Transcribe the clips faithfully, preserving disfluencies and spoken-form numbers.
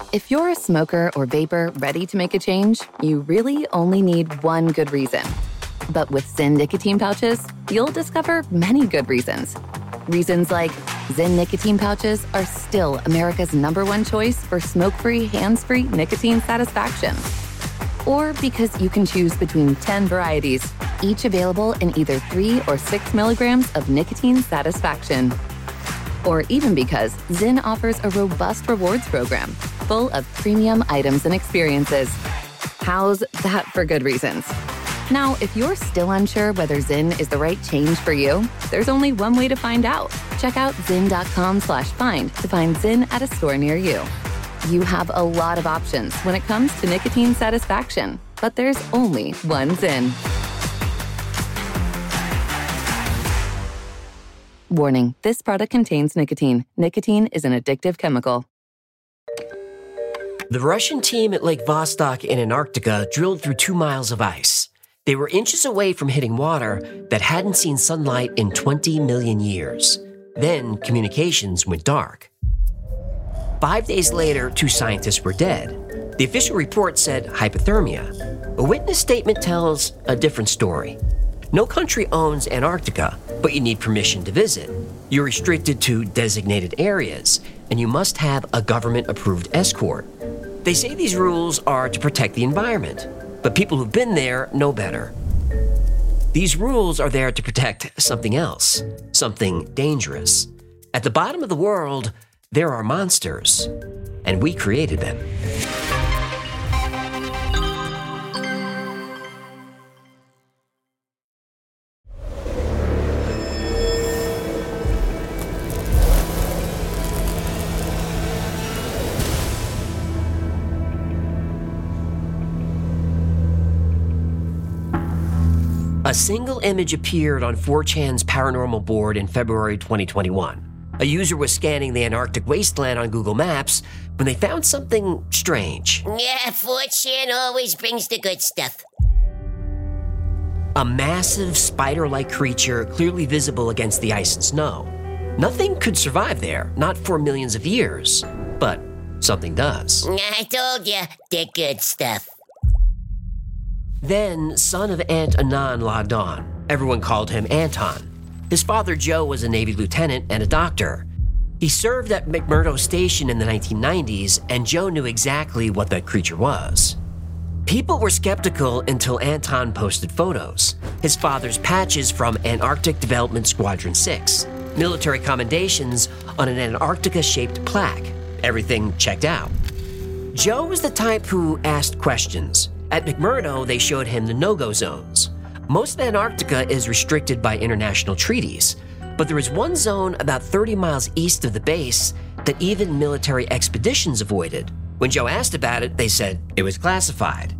If you're a smoker or vapor ready to make a change, you really only need one good reason. But with Zyn nicotine pouches, you'll discover many good reasons. Reasons like Zyn nicotine pouches are still America's number one choice for smoke-free, hands-free nicotine satisfaction. Or because you can choose between ten varieties, each available in either three or six milligrams of nicotine satisfaction. Or even because Zyn offers a robust rewards program full of premium items and experiences. How's that for good reasons? Now, if you're still unsure whether Zyn is the right change for you, there's only one way to find out. Check out zyn.com slash find to find Zyn at a store near you. You have a lot of options when it comes to nicotine satisfaction, but there's only one Zyn. Warning, this product contains nicotine. Nicotine is an addictive chemical. The Russian team at Lake Vostok in Antarctica drilled through two miles of ice. They were inches away from hitting water that hadn't seen sunlight in twenty million years. Then communications went dark. Five days later, two scientists were dead. The official report said hypothermia. A witness statement tells a different story. No country owns Antarctica, but you need permission to visit. You're restricted to designated areas, and you must have a government-approved escort. They say these rules are to protect the environment, but people who've been there know better. These rules are there to protect something else, something dangerous. At the bottom of the world, there are monsters, and we created them. A single image appeared on four chan's paranormal board in February twenty twenty-one. A user was scanning the Antarctic wasteland on Google Maps when they found something strange. Yeah, four chan always brings the good stuff. A massive spider-like creature clearly visible against the ice and snow. Nothing could survive there, not for millions of years, but something does. I told you, the good stuff. Then, son of Ant Anan logged on. Everyone called him Anton. His father, Joe, was a Navy lieutenant and a doctor. He served at McMurdo Station in the nineteen nineties, and Joe knew exactly what that creature was. People were skeptical until Anton posted photos. His father's patches from Antarctic Development Squadron six, military commendations on an Antarctica-shaped plaque. Everything checked out. Joe was the type who asked questions. At McMurdo, they showed him the no-go zones. Most of Antarctica is restricted by international treaties, but there is one zone about thirty miles east of the base that even military expeditions avoided. When Joe asked about it, they said it was classified.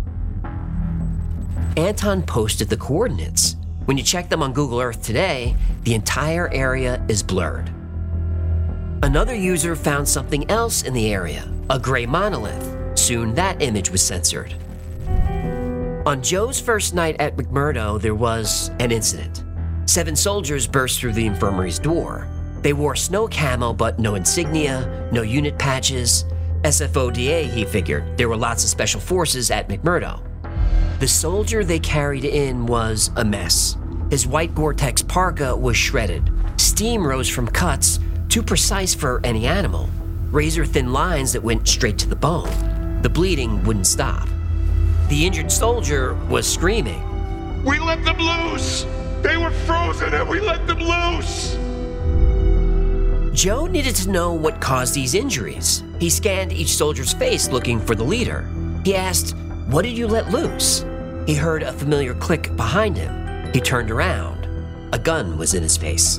Anton posted the coordinates. When you check them on Google Earth today, the entire area is blurred. Another user found something else in the area, a gray monolith. Soon that image was censored. On Joe's first night at McMurdo, there was an incident. Seven soldiers burst through the infirmary's door. They wore snow camo, but no insignia, no unit patches. S F O D A, he figured. There were lots of special forces at McMurdo. The soldier they carried in was a mess. His white Gore-Tex parka was shredded. Steam rose from cuts, too precise for any animal. Razor-thin lines that went straight to the bone. The bleeding wouldn't stop. The injured soldier was screaming. We let them loose! They were frozen and we let them loose! Joe needed to know what caused these injuries. He scanned each soldier's face looking for the leader. He asked, "What did you let loose?" He heard a familiar click behind him. He turned around. A gun was in his face.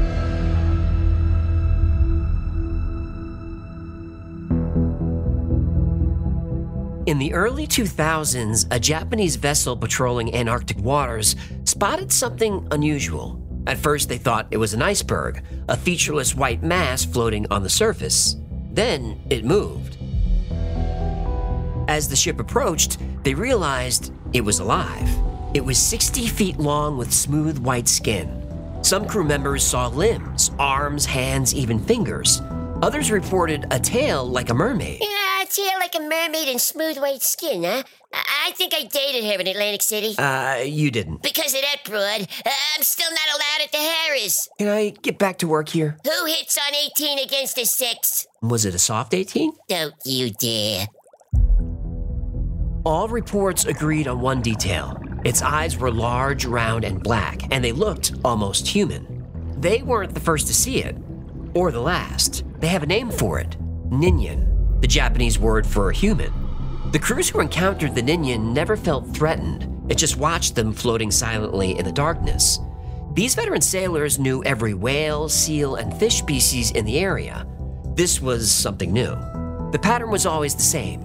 In the early two thousands, a Japanese vessel patrolling Antarctic waters spotted something unusual. At first, they thought it was an iceberg, a featureless white mass floating on the surface. Then it moved. As the ship approached, they realized it was alive. It was sixty feet long with smooth white skin. Some crew members saw limbs, arms, hands, even fingers. Others reported a tail like a mermaid. Yeah, tail like a mermaid and smooth white skin, huh? I, I think I dated her in Atlantic City. Uh, you didn't. Because of that broad, uh, I'm still not allowed at the Harris. Can I get back to work here? Who hits on eighteen against a six? Was it a soft eighteen? Don't you dare. All reports agreed on one detail. Its eyes were large, round, and black, and they looked almost human. They weren't the first to see it, or the last. They have a name for it, Ninyan, the Japanese word for human. The crews who encountered the Ninyan never felt threatened. It just watched them floating silently in the darkness. These veteran sailors knew every whale, seal, and fish species in the area. This was something new. The pattern was always the same.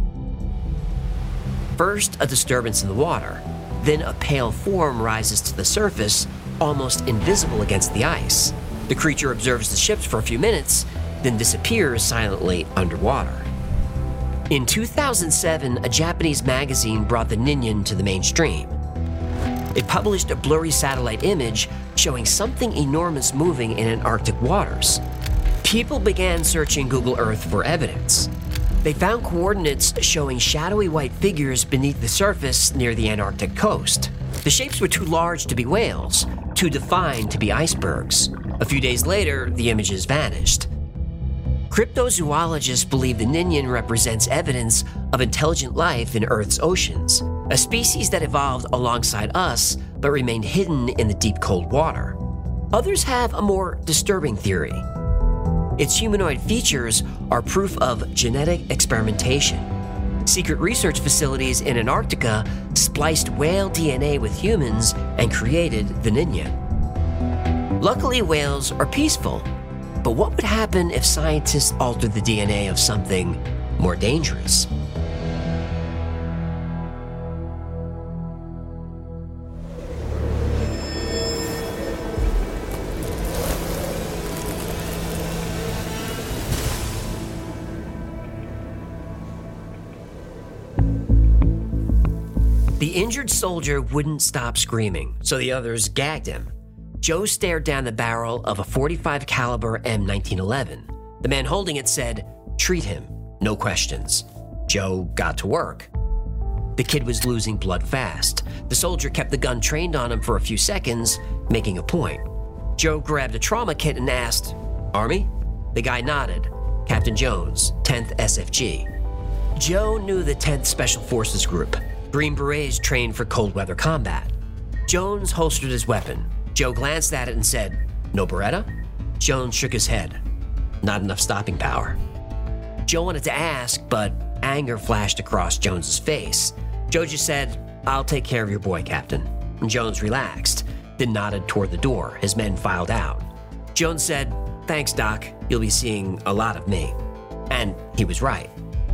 First, a disturbance in the water. Then a pale form rises to the surface, almost invisible against the ice. The creature observes the ships for a few minutes, then disappears silently underwater. In two thousand seven, a Japanese magazine brought the Ninyan to the mainstream. It published a blurry satellite image showing something enormous moving in Antarctic waters. People began searching Google Earth for evidence. They found coordinates showing shadowy white figures beneath the surface near the Antarctic coast. The shapes were too large to be whales, too defined to be icebergs. A few days later, the images vanished. Cryptozoologists believe the Ninyan represents evidence of intelligent life in Earth's oceans, a species that evolved alongside us but remained hidden in the deep cold water. Others have a more disturbing theory. Its humanoid features are proof of genetic experimentation. Secret research facilities in Antarctica spliced whale D N A with humans and created the Ninyan. Luckily, whales are peaceful, but what would happen if scientists altered the D N A of something more dangerous? The injured soldier wouldn't stop screaming, so the others gagged him. Joe stared down the barrel of a forty-five caliber M nineteen eleven. The man holding it said, "Treat him, no questions." Joe got to work. The kid was losing blood fast. The soldier kept the gun trained on him for a few seconds, making a point. Joe grabbed a trauma kit and asked, "Army?" The guy nodded. "Captain Jones, tenth S F G." Joe knew the tenth Special Forces Group. Green Berets trained for cold weather combat. Jones holstered his weapon. Joe glanced at it and said, "No Beretta?" Jones shook his head. "Not enough stopping power." Joe wanted to ask, but anger flashed across Jones's face. Joe just said, "I'll take care of your boy, Captain." And Jones relaxed, then nodded toward the door. His men filed out. Jones said, "Thanks, Doc. You'll be seeing a lot of me." And he was right.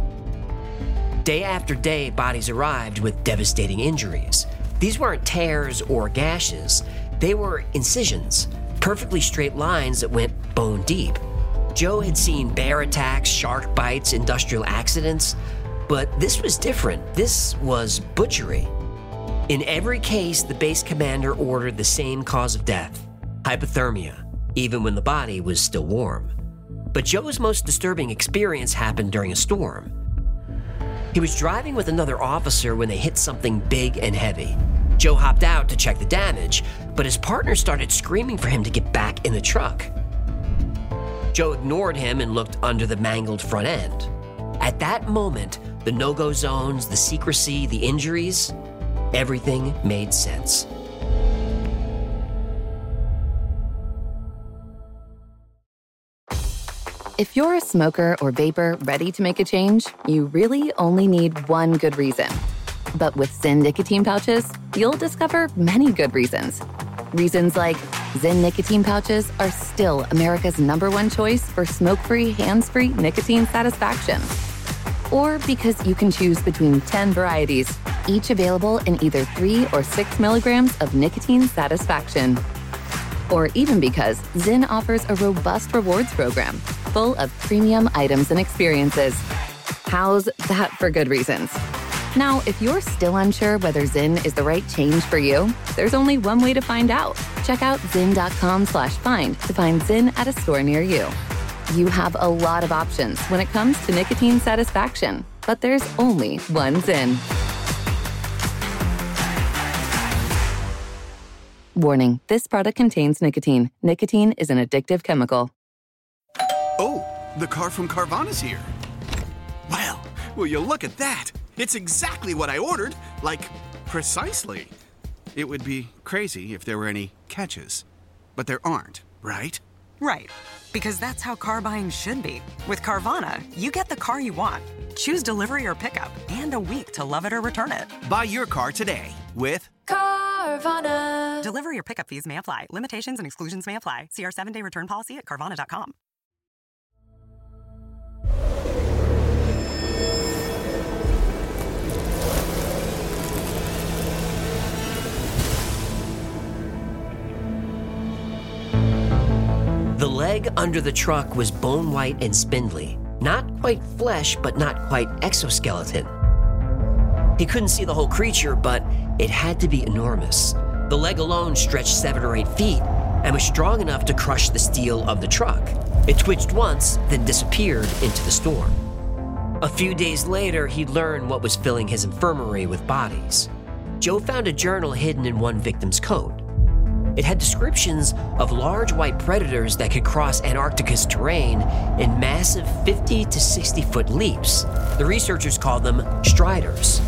Day after day, bodies arrived with devastating injuries. These weren't tears or gashes. They were incisions, perfectly straight lines that went bone deep. Joe had seen bear attacks, shark bites, industrial accidents, but this was different. This was butchery. In every case, the base commander ordered the same cause of death, hypothermia, even when the body was still warm. But Joe's most disturbing experience happened during a storm. He was driving with another officer when they hit something big and heavy. Joe hopped out to check the damage, but his partner started screaming for him to get back in the truck. Joe ignored him and looked under the mangled front end. At that moment, the no-go zones, the secrecy, the injuries, everything made sense. If you're a smoker or vapor ready to make a change, you really only need one good reason. But with Zyn nicotine pouches, you'll discover many good reasons. Reasons like Zyn nicotine pouches are still America's number one choice for smoke-free, hands-free nicotine satisfaction. Or because you can choose between ten varieties, each available in either three or six milligrams of nicotine satisfaction. Or even because Zyn offers a robust rewards program full of premium items and experiences. How's that for good reasons? Now, if you're still unsure whether Zyn is the right change for you, there's only one way to find out. Check out zyn dot com slash find to find Zyn at a store near you. You have a lot of options when it comes to nicotine satisfaction, but there's only one Zyn. Warning, this product contains nicotine. Nicotine is an addictive chemical. Oh, the car from Carvana's here. Well, will you look at that? It's exactly what I ordered, like, precisely. It would be crazy if there were any catches, but there aren't, right? Right, because that's how car buying should be. With Carvana, you get the car you want. Choose delivery or pickup, and a week to love it or return it. Buy your car today with Carvana. Delivery or pickup fees may apply. Limitations and exclusions may apply. See our seven-day return policy at Carvana dot com. The leg under the truck was bone-white and spindly. Not quite flesh, but not quite exoskeleton. He couldn't see the whole creature, but it had to be enormous. The leg alone stretched seven or eight feet and was strong enough to crush the steel of the truck. It twitched once, then disappeared into the storm. A few days later, he learned what was filling his infirmary with bodies. Joe found a journal hidden in one victim's coat. It had descriptions of large white predators that could cross Antarctica's terrain in massive fifty to sixty foot leaps. The researchers called them striders.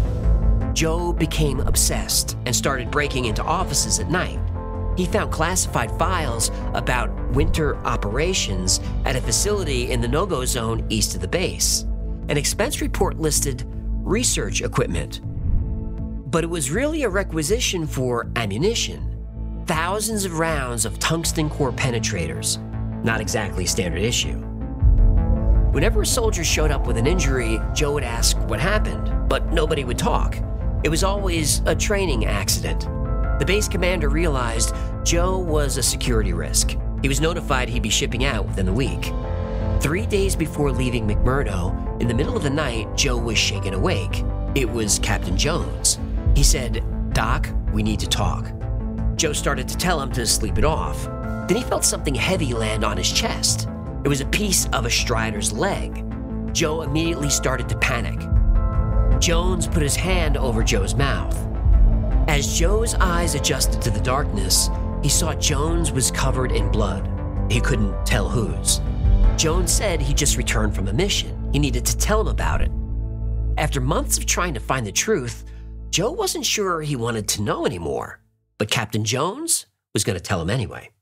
Joe became obsessed and started breaking into offices at night. He found classified files about winter operations at a facility in the no-go zone east of the base. An expense report listed research equipment, but it was really a requisition for ammunition. Thousands of rounds of tungsten core penetrators. Not exactly standard issue. Whenever a soldier showed up with an injury, Joe would ask what happened, but nobody would talk. It was always a training accident. The base commander realized Joe was a security risk. He was notified he'd be shipping out within the week. Three days before leaving McMurdo, in the middle of the night, Joe was shaken awake. It was Captain Jones. He said, "Doc, we need to talk." Joe started to tell him to sleep it off. Then he felt something heavy land on his chest. It was a piece of a strider's leg. Joe immediately started to panic. Jones put his hand over Joe's mouth. As Joe's eyes adjusted to the darkness, he saw Jones was covered in blood. He couldn't tell whose. Jones said he just returned from a mission. He needed to tell him about it. After months of trying to find the truth, Joe wasn't sure he wanted to know anymore. But Captain Jones was going to tell him anyway.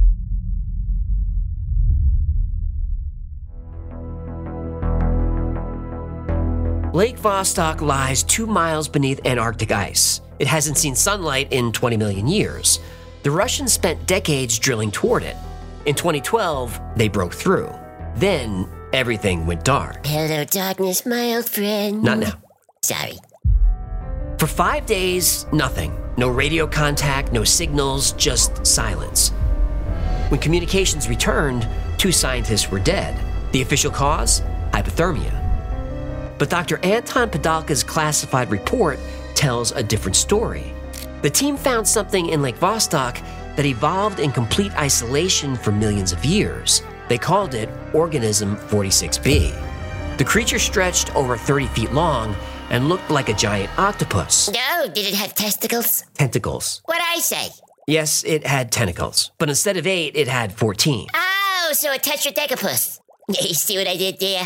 Lake Vostok lies two miles beneath Antarctic ice. It hasn't seen sunlight in twenty million years. The Russians spent decades drilling toward it. In twenty twelve, they broke through. Then, everything went dark. Hello, darkness, my old friend. Not now. Sorry. For five days, nothing. No radio contact, no signals, just silence. When communications returned, two scientists were dead. The official cause? Hypothermia. But Doctor Anton Padalka's classified report tells a different story. The team found something in Lake Vostok that evolved in complete isolation for millions of years. They called it Organism forty-six B. The creature stretched over thirty feet long and looked like a giant octopus. No, did it have testicles? Tentacles. What'd I say? Yes, it had tentacles, but instead of eight, it had fourteen. Oh, so a tetradecapus. You see what I did there?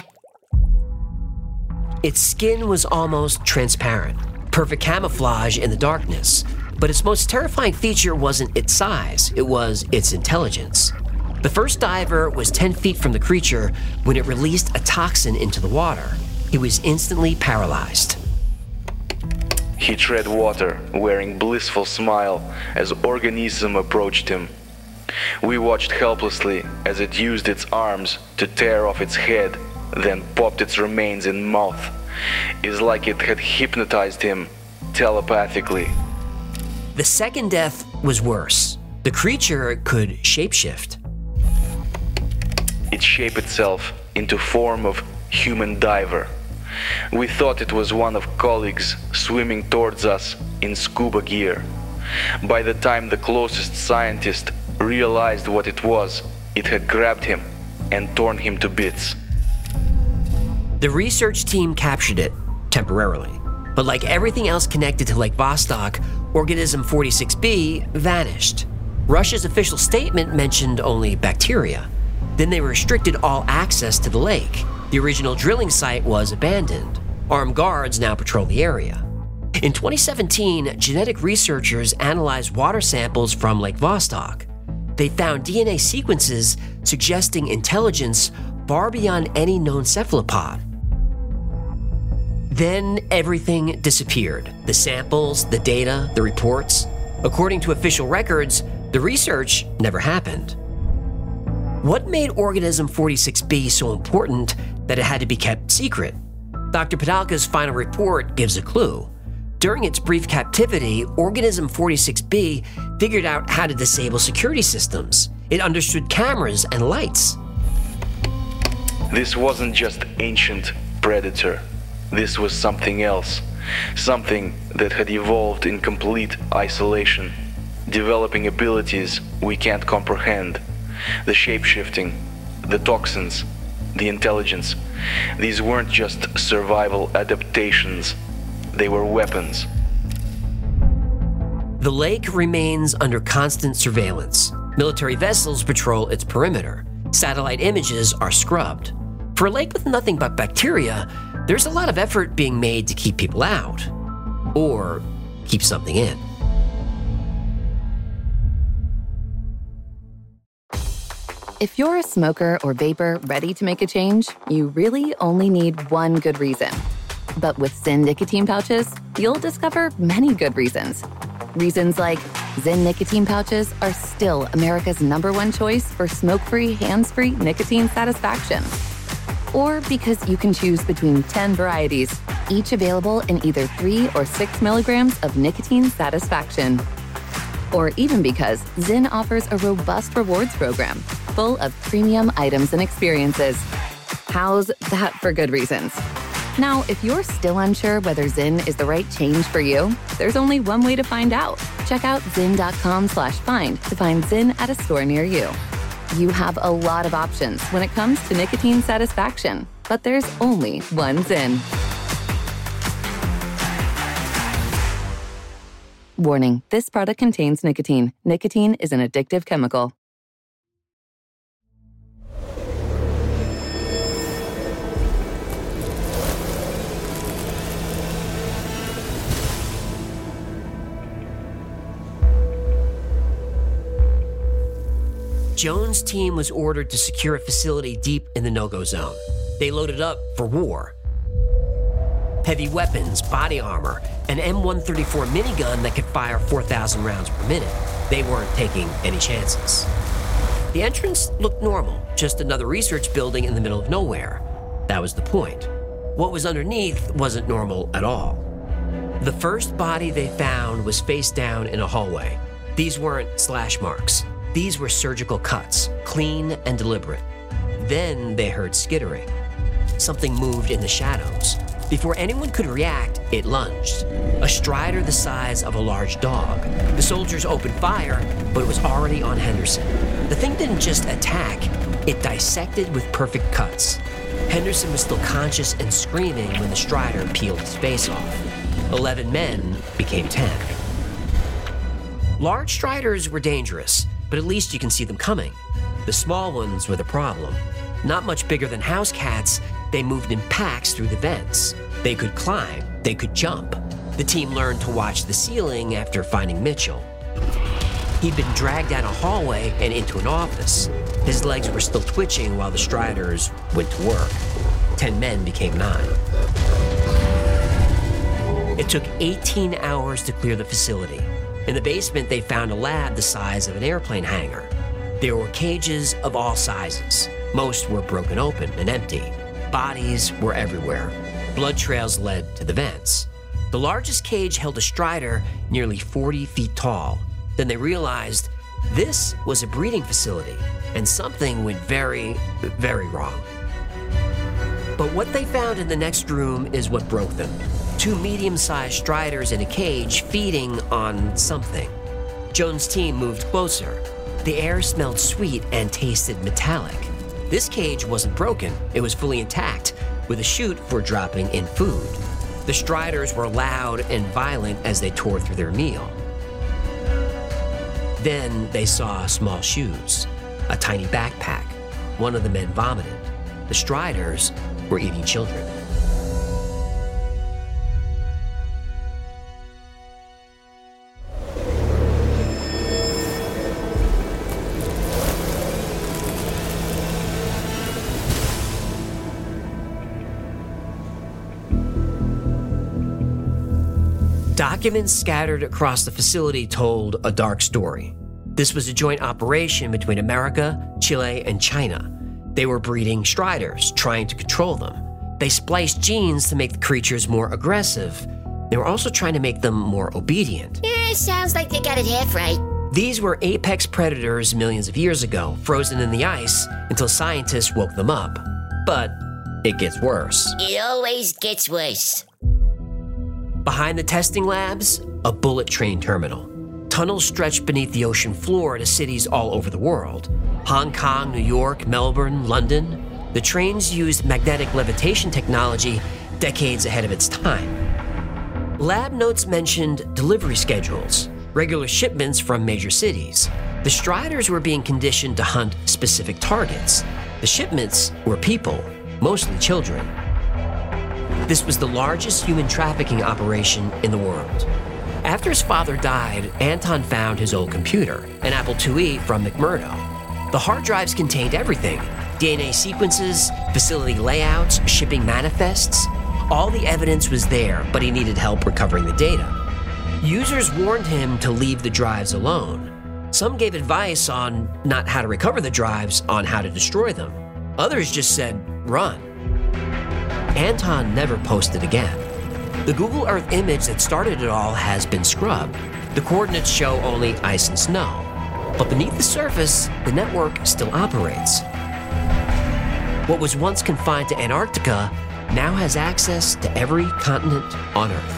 Its skin was almost transparent, perfect camouflage in the darkness. But its most terrifying feature wasn't its size, it was its intelligence. The first diver was ten feet from the creature when it released a toxin into the water. He was instantly paralyzed. He tread water, wearing blissful smile as Organism approached him. We watched helplessly as it used its arms to tear off its head, then popped its remains in mouth. It's like it had hypnotized him telepathically. The second death was worse. The creature could shapeshift. It shaped itself into form of human diver. We thought it was one of colleagues swimming towards us in scuba gear. By the time the closest scientist realized what it was, it had grabbed him and torn him to bits. The research team captured it, temporarily. But like everything else connected to Lake Vostok, organism forty-six B vanished. Russia's official statement mentioned only bacteria. Then they restricted all access to the lake. The original drilling site was abandoned. Armed guards now patrol the area. In twenty seventeen, genetic researchers analyzed water samples from Lake Vostok. They found D N A sequences suggesting intelligence far beyond any known cephalopod. Then everything disappeared. The samples, the data, the reports. According to official records, the research never happened. What made organism forty-six B so important that it had to be kept secret? Doctor Padalka's final report gives a clue. During its brief captivity, organism forty-six B figured out how to disable security systems. It understood cameras and lights. This wasn't just ancient predator. This was something else. Something that had evolved in complete isolation, developing abilities we can't comprehend. The shapeshifting, the toxins, the intelligence. These weren't just survival adaptations. They were weapons. The lake remains under constant surveillance. Military vessels patrol its perimeter. Satellite images are scrubbed. For a lake with nothing but bacteria, there's a lot of effort being made to keep people out. Or keep something in. If you're a smoker or vapor ready to make a change, you really only need one good reason. But with Zyn nicotine pouches, you'll discover many good reasons. Reasons like Zyn nicotine pouches are still America's number one choice for smoke-free, hands-free nicotine satisfaction. Or because you can choose between ten varieties, each available in either three or six milligrams of nicotine satisfaction. Or even because Zyn offers a robust rewards program full of premium items and experiences. How's that for good reasons? Now, if you're still unsure whether Zyn is the right change for you, there's only one way to find out. Check out zyn.com slash find to find Zyn at a store near you. You have a lot of options when it comes to nicotine satisfaction, but there's only one Zyn. Warning, this product contains nicotine. Nicotine is an addictive chemical. Jones' team was ordered to secure a facility deep in the no-go zone. They loaded up for war. Heavy weapons, body armor, an M one thirty-four minigun that could fire four thousand rounds per minute. They weren't taking any chances. The entrance looked normal, just another research building in the middle of nowhere. That was the point. What was underneath wasn't normal at all. The first body they found was face down in a hallway. These weren't slash marks. These were surgical cuts, clean and deliberate. Then they heard skittering. Something moved in the shadows. Before anyone could react, it lunged. A strider the size of a large dog. The soldiers opened fire, but it was already on Henderson. The thing didn't just attack, it dissected with perfect cuts. Henderson was still conscious and screaming when the strider peeled his face off. Eleven men became ten. Large striders were dangerous, but at least you can see them coming. The small ones were the problem. Not much bigger than house cats, they moved in packs through the vents. They could climb, they could jump. The team learned to watch the ceiling after finding Mitchell. He'd been dragged down a hallway and into an office. His legs were still twitching while the striders went to work. Ten men became nine. It took eighteen hours to clear the facility. In the basement, they found a lab the size of an airplane hangar. There were cages of all sizes. Most were broken open and empty. Bodies were everywhere. Blood trails led to the vents. The largest cage held a strider nearly forty feet tall. Then they realized this was a breeding facility, and something went very, very wrong. But what they found in the next room is what broke them. Two medium-sized striders in a cage feeding on something. Jones' team moved closer. The air smelled sweet and tasted metallic. This cage wasn't broken, it was fully intact, with a chute for dropping in food. The Striders were loud and violent as they tore through their meal. Then they saw small shoes, a tiny backpack. One of the men vomited. The Striders were eating children. Documents scattered across the facility told a dark story. This was a joint operation between America, Chile, and China. They were breeding Striders, trying to control them. They spliced genes to make the creatures more aggressive. They were also trying to make them more obedient. Eh, sounds like they got it half right. These were apex predators millions of years ago, frozen in the ice until scientists woke them up. But it gets worse. It always gets worse. Behind the testing labs, a bullet train terminal. Tunnels stretched beneath the ocean floor to cities all over the world. Hong Kong, New York, Melbourne, London. The trains used magnetic levitation technology decades ahead of its time. Lab notes mentioned delivery schedules, regular shipments from major cities. The Striders were being conditioned to hunt specific targets. The shipments were people, mostly children. This was the largest human trafficking operation in the world. After his father died, Anton found his old computer, an Apple two E from McMurdo. The hard drives contained everything: D N A sequences, facility layouts, shipping manifests. All the evidence was there, but he needed help recovering the data. Users warned him to leave the drives alone. Some gave advice on not how to recover the drives, on how to destroy them. Others just said, run. Anton never posted again. The Google Earth image that started it all has been scrubbed. The coordinates show only ice and snow. But beneath the surface, the network still operates. What was once confined to Antarctica now has access to every continent on Earth.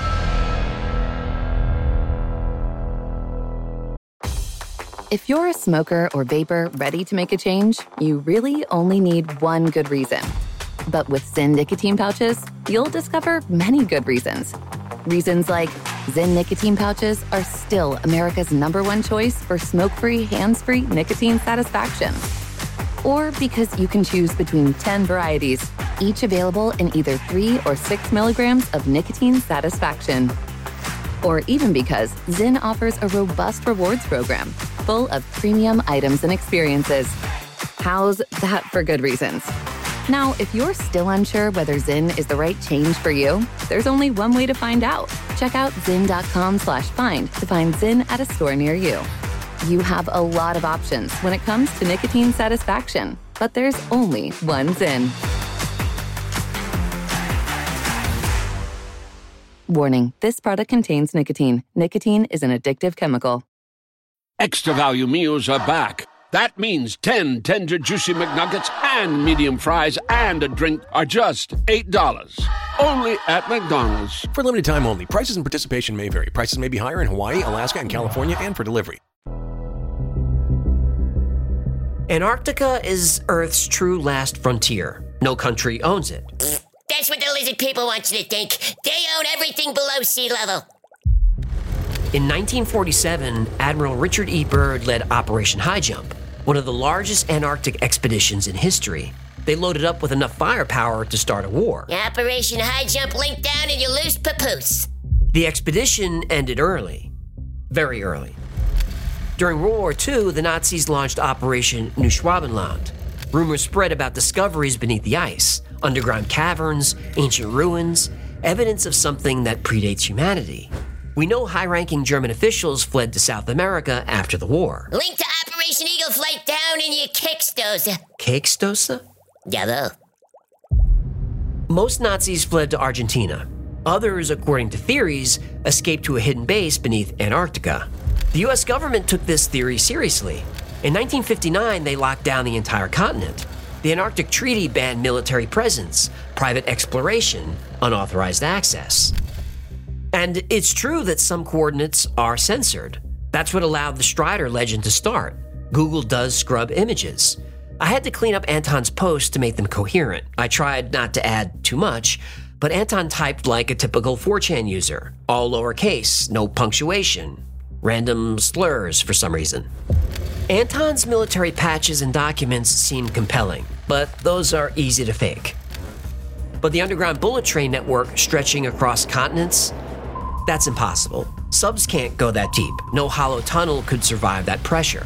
If you're a smoker or vapor ready to make a change, you really only need one good reason. But with Zyn nicotine pouches, you'll discover many good reasons. Reasons like Zyn nicotine pouches are still America's number one choice for smoke-free, hands-free nicotine satisfaction. Or because you can choose between ten varieties, each available in either three or six milligrams of nicotine satisfaction. Or even because Zyn offers a robust rewards program full of premium items and experiences. How's that for good reasons? Now, if you're still unsure whether Zyn is the right change for you, there's only one way to find out. Check out zyn.com slash find to find Zyn at a store near you. You have a lot of options when it comes to nicotine satisfaction, but there's only one Zyn. Warning, this product contains nicotine. Nicotine is an addictive chemical. Extra value meals are back. That means ten tender, juicy McNuggets and medium fries and a drink are just eight dollars. Only at McDonald's. For limited time only. Prices and participation may vary. Prices may be higher in Hawaii, Alaska, and California, and for delivery. Antarctica is Earth's true last frontier. No country owns it. That's what the lizard people want you to think. They own everything below sea level. In nineteen forty-seven, Admiral Richard E. Byrd led Operation High Jump, one of the largest Antarctic expeditions in history. They loaded up with enough firepower to start a war. Operation High Jump, link down and you lose papoose. The expedition ended early. Very early. During World War Two, the Nazis launched Operation Neuschwabenland. Rumors spread about discoveries beneath the ice, underground caverns, ancient ruins, evidence of something that predates humanity. We know high-ranking German officials fled to South America after the war. Link to Operation Eagle Flight down in your Kickstosa. Kickstosa? Yellow. Most Nazis fled to Argentina. Others, according to theories, escaped to a hidden base beneath Antarctica. The U S government took this theory seriously. In nineteen fifty-nine, they locked down the entire continent. The Antarctic Treaty banned military presence, private exploration, unauthorized access. And it's true that some coordinates are censored. That's what allowed the Strider legend to start. Google does scrub images. I had to clean up Anton's posts to make them coherent. I tried not to add too much, but Anton typed like a typical four chan user. All lowercase, no punctuation, random slurs for some reason. Anton's military patches and documents seem compelling, but those are easy to fake. But the underground bullet train network stretching across continents, that's impossible. Subs can't go that deep. No hollow tunnel could survive that pressure.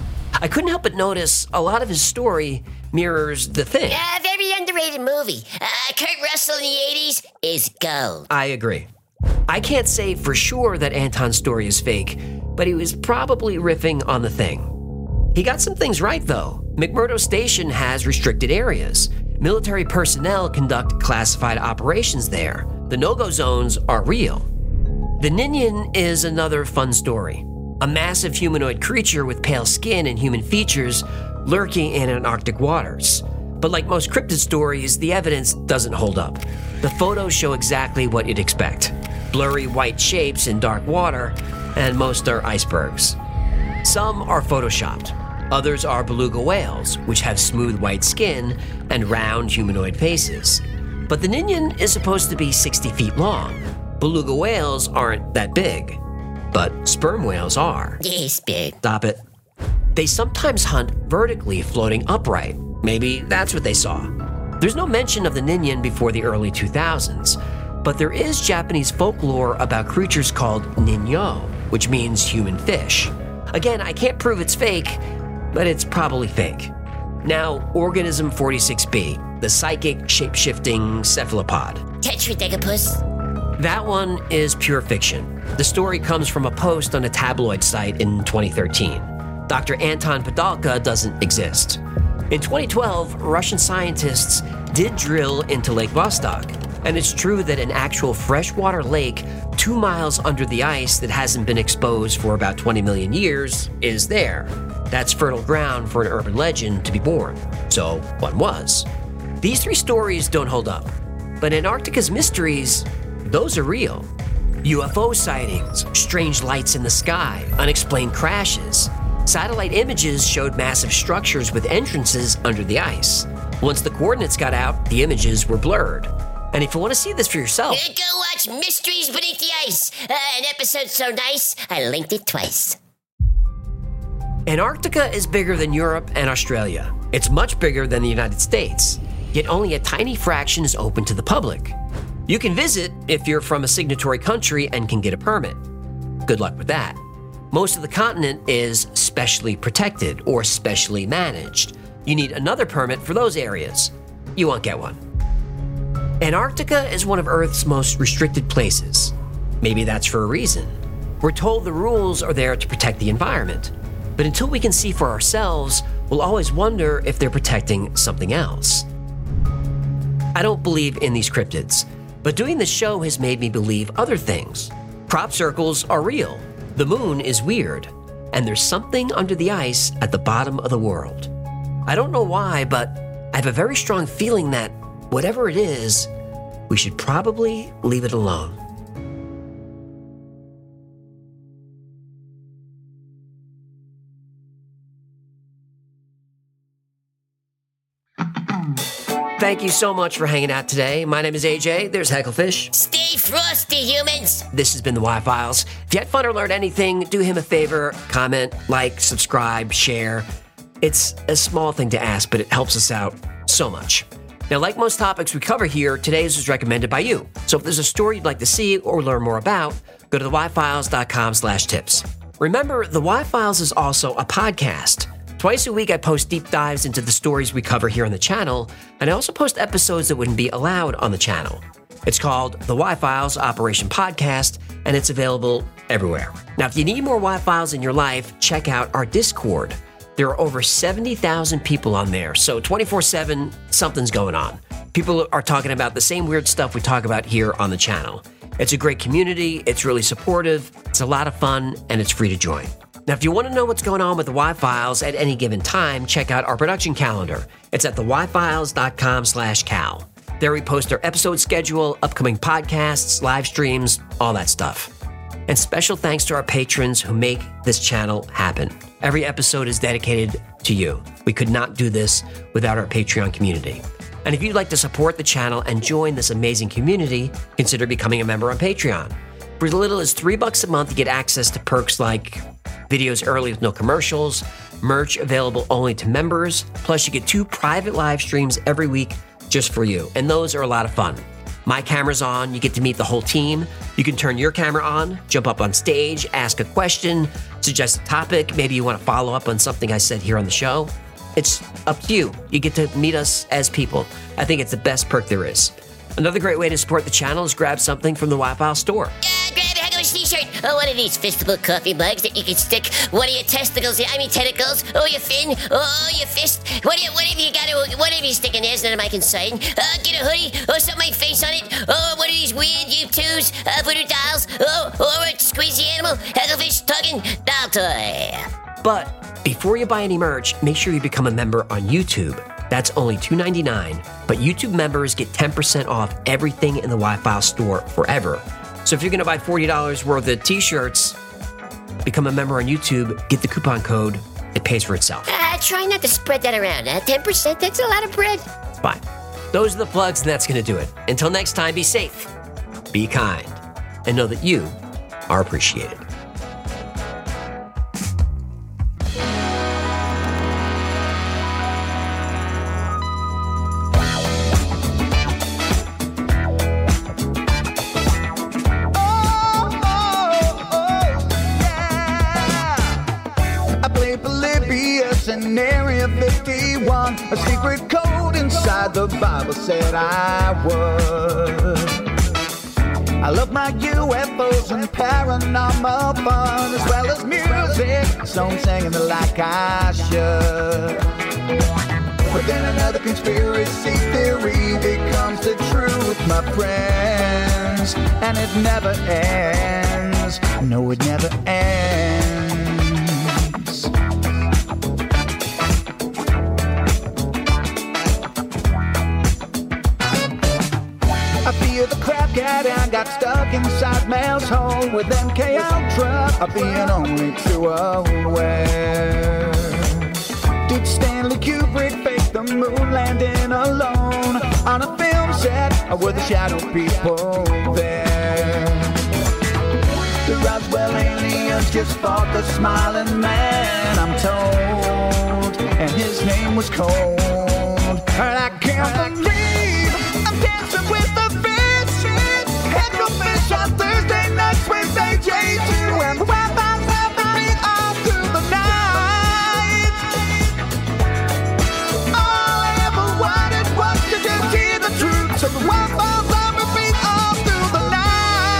I couldn't help but notice a lot of his story mirrors The Thing. Yeah, very underrated movie. Uh, Kurt Russell in the eighties is gold. I agree. I can't say for sure that Anton's story is fake, but he was probably riffing on The Thing. He got some things right, though. McMurdo Station has restricted areas. Military personnel conduct classified operations there. The no-go zones are real. The Ninian is another fun story. A massive humanoid creature with pale skin and human features lurking in Antarctic waters. But like most cryptid stories, the evidence doesn't hold up. The photos show exactly what you'd expect. Blurry white shapes in dark water, and most are icebergs. Some are photoshopped. Others are beluga whales, which have smooth white skin and round humanoid faces. But the Ninian is supposed to be sixty feet long. Beluga whales aren't that big, but sperm whales are. Yes, big. Stop it. They sometimes hunt vertically, floating upright. Maybe that's what they saw. There's no mention of the Ninian before the early two thousands, but there is Japanese folklore about creatures called Ninyo, which means human fish. Again, I can't prove it's fake, but it's probably fake. Now, Organism forty-six B, the psychic shape-shifting cephalopod. Tetradegapus. That one is pure fiction. The story comes from a post on a tabloid site in twenty thirteen. Doctor Anton Padalka doesn't exist. In twenty twelve, Russian scientists did drill into Lake Vostok, and it's true that an actual freshwater lake two miles under the ice that hasn't been exposed for about twenty million years is there. That's fertile ground for an urban legend to be born. So one was. These three stories don't hold up, but Antarctica's mysteries, those are real. U F O sightings, strange lights in the sky, unexplained crashes. Satellite images showed massive structures with entrances under the ice. Once the coordinates got out, the images were blurred. And if you want to see this for yourself, Uh, go watch Mysteries Beneath the Ice. Uh, an episode so nice, I linked it twice. Antarctica is bigger than Europe and Australia. It's much bigger than the United States, yet only a tiny fraction is open to the public. You can visit if you're from a signatory country and can get a permit. Good luck with that. Most of the continent is specially protected or specially managed. You need another permit for those areas. You won't get one. Antarctica is one of Earth's most restricted places. Maybe that's for a reason. We're told the rules are there to protect the environment. But until we can see for ourselves, we'll always wonder if they're protecting something else. I don't believe in these cryptids, but doing this show has made me believe other things. Crop circles are real, the moon is weird, and there's something under the ice at the bottom of the world. I don't know why, but I have a very strong feeling that whatever it is, we should probably leave it alone. Thank you so much for hanging out today. My name is A J. There's Hecklefish. Stay frosty, humans. This has been the Y-Files. If you had fun or learned anything, do him a favor, comment, like, subscribe, share. It's a small thing to ask, but it helps us out so much. Now, like most topics we cover here, today's was recommended by you. So if there's a story you'd like to see or learn more about, go to the y files dot com slash tips. Remember, the Y-Files is also a podcast. Twice a week, I post deep dives into the stories we cover here on the channel, and I also post episodes that wouldn't be allowed on the channel. It's called the Y-Files Operation Podcast, and it's available everywhere. Now, if you need more Y-Files in your life, check out our Discord. There are over seventy thousand people on there, so twenty-four seven, something's going on. People are talking about the same weird stuff we talk about here on the channel. It's a great community, it's really supportive, it's a lot of fun, and it's free to join. Now, if you want to know what's going on with the Y-Files at any given time, check out our production calendar. It's at the y files dot com slash cal. There we post our episode schedule, upcoming podcasts, live streams, all that stuff. And special thanks to our patrons who make this channel happen. Every episode is dedicated to you. We could not do this without our Patreon community. And if you'd like to support the channel and join this amazing community, consider becoming a member on Patreon. For as little as three bucks a month, you get access to perks like videos early with no commercials, merch available only to members, plus you get two private live streams every week just for you. And those are a lot of fun. My camera's on, you get to meet the whole team. You can turn your camera on, jump up on stage, ask a question, suggest a topic. Maybe you want to follow up on something I said here on the show. It's up to you. You get to meet us as people. I think it's the best perk there is. Another great way to support the channel is grab something from the Wi-Fi store. Yeah, grab a Heckler's t-shirt. Oh, one of these fistable coffee mugs that you can stick one of your testicles in. I mean tentacles. Oh, your fin. Oh, your fist. What, whatever you got to, whatever you stick in there is none of my concern. Uh, get a hoodie. Or something my face on it. Oh, one of these weird U twos. Uh, voodoo dolls. Oh, or a squeezy animal. Hecklefish tugging doll toy. But before you buy any merch, make sure you become a member on YouTube. That's only two dollars and ninety-nine cents, but YouTube members get ten percent off everything in the Wi-Fi store forever. So if you're going to buy forty dollars worth of t-shirts, become a member on YouTube, get the coupon code, it pays for itself. Uh, try not to spread that around. Uh, ten percent, that's a lot of bread. It's fine. Those are the plugs, and that's going to do it. Until next time, be safe, be kind, and know that you are appreciated. In Area fifty-one, a secret code inside the Bible said I would. I love my U F Os and paranormal fun, as well as music, so I'm singing it like I should. But then another conspiracy theory becomes the truth, my friends, and it never ends. No, it never ends. I fear the crap cat and got stuck inside Mel's hole with M K Ultra of being only too aware. Did Stanley Kubrick fake the moon landing alone on a film set, or were the shadow people there? The Roswell aliens just fought the smiling man, I'm told, and his name was Cold. And I can't believe I'm dancing with the Hecklefish on Thursday nights with A J two, and the Wi-Fi's helping me all through the night. All I ever wanted was to just hear the truth, so the Wi-Fi's helping me all through the night.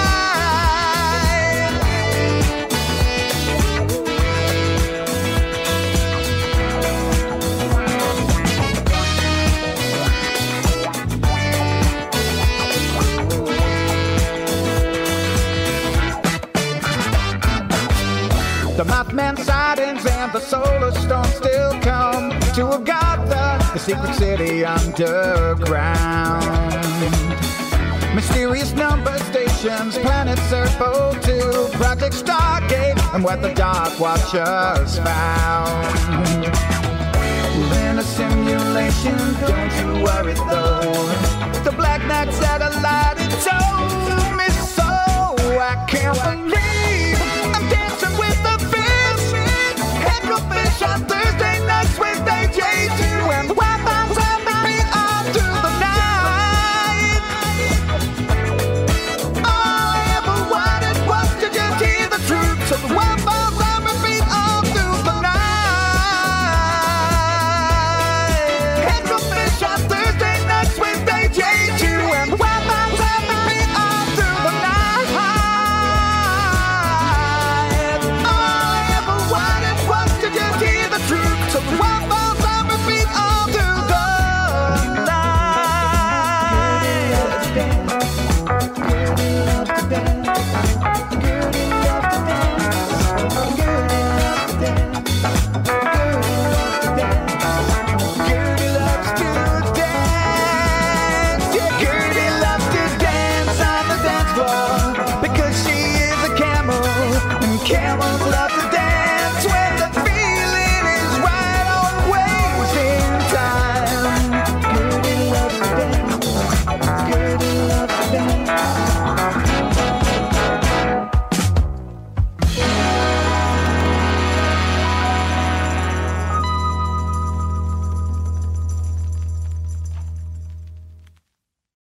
The Mothman sightings and the solar storm still come to Agatha, the secret city underground. Mysterious number stations, planet Serpo two, Project Stargate, and what the Dark Watchers found. We're in a simulation, don't you worry though. The Black Knight satellite, it told me so. I can't believe